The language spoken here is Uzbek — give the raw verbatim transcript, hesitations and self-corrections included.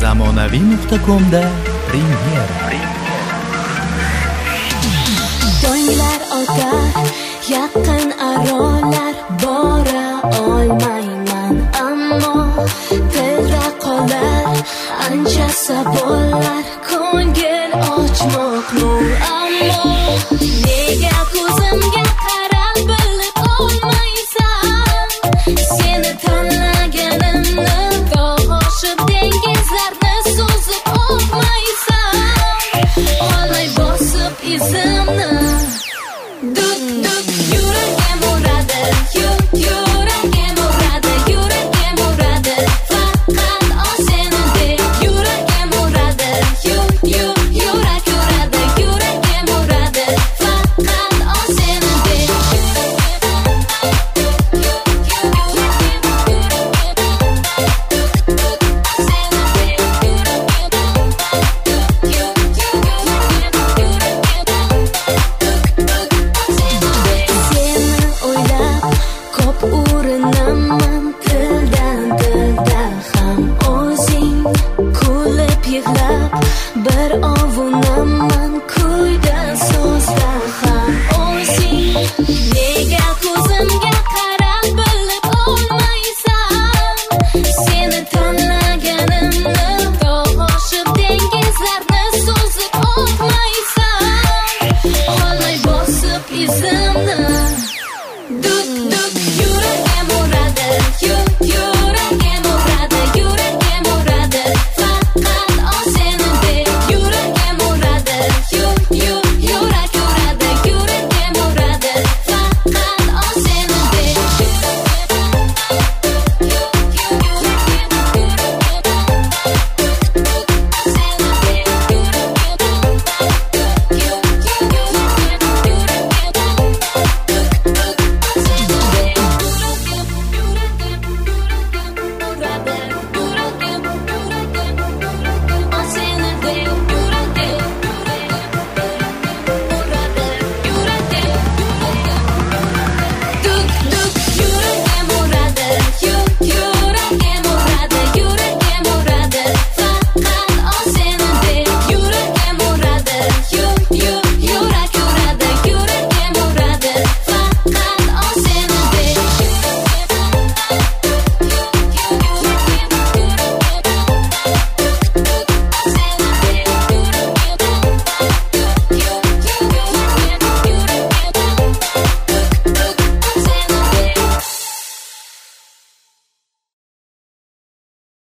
zamonaviy nuqta comda premyera. Tonglar otar, yaqin arolar, bora olmayman, ammo tezda qolar ancha savollar, ko'ngil ochmoqni, ammo nega ko'zimga qarab bilib olmaysan, seni tanlaganimni to'g'ishib dengizlarni so'zib olmaysan, olmay bosib izimni. Duk duk yuragim uradi, yuk yuragim uradi, yuragim uradi, faqat o seni deb. Yuragim uradi, yuk yuk yurak uradi, yuragim uradi, faqat o seni deb. Urinaman tildan tilda ham o'zing kulib yig'lab, bir ovunaman kuyda so'zda ham o'zing. Nega ko'zimga qarab bilib olmaysan, seni tanlaganimni to'g'ishib dengizlarni so'zib olmaysan, olmay bosib izim.